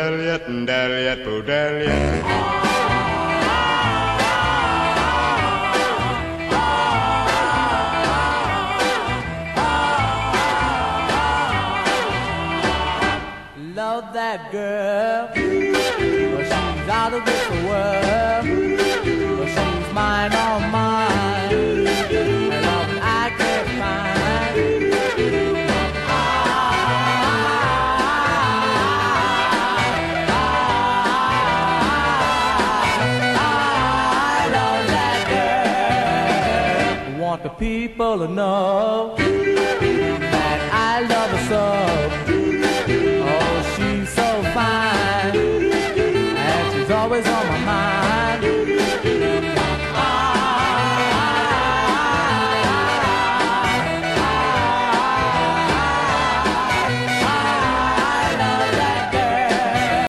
Elliot and Elliot, Bud Elliot. Love that girl, but she's out of this world, but she's mine, all mine, and love I can't find. I love that girl. Want the people to know that I love her so. Oh, she's so fine, and she's always on my mind.